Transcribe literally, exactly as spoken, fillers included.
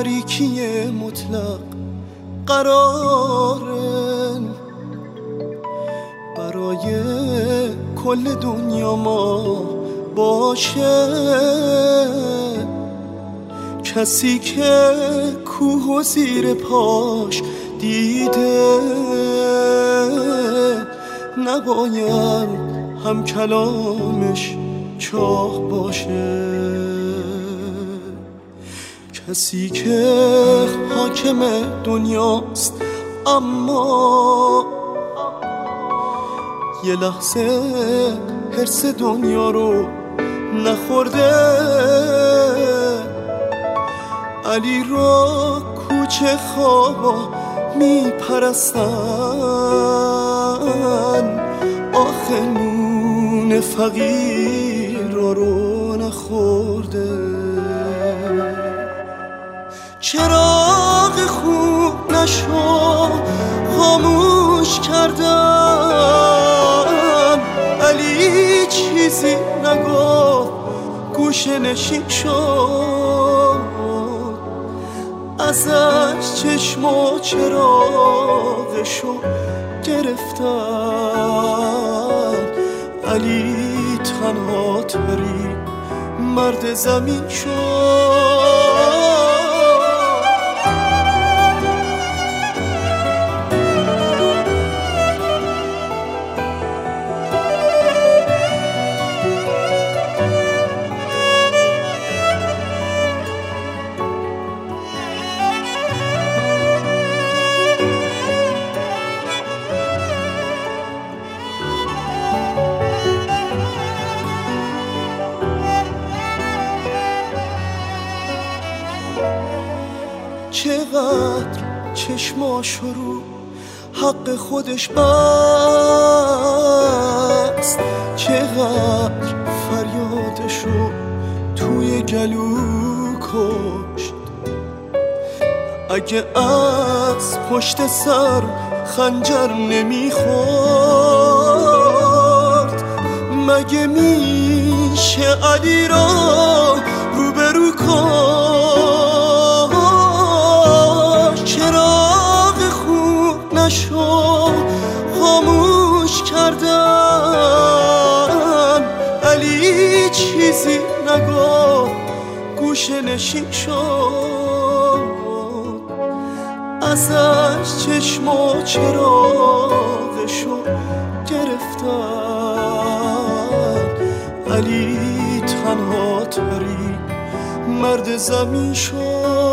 تاریکی مطلق قرارن برای کل دنیا ما باشه. کسی که کوه و زیر پاش دیده نباید هم کلامش چاق باشه. کسی که حاکم دنیاست اما یه لحظه حرص دنیا رو نخورده. علی را کوچه خوابا میپرستن، آخه نون فقیر رو نخورده. چراغ خوب نشو خاموش کردن، علی چیزی نگفت گوشه نشین شد. ازش چشم و چراغشو گرفتن، علی تنها ترین مرد زمین شد. چقدر چشماشو رو حق خودش بست، چقدر فریادشو توی گلو کشت. اگه از پشت سر خنجر نمیخورد، مگه میشه علی را روبرو کن؟ نشو خاموش کردن، علی چیزی نگفت گوشه نشین شد. ازش چشم و چراغشو گرفتن، علی تنها ترین مرد زمین شد.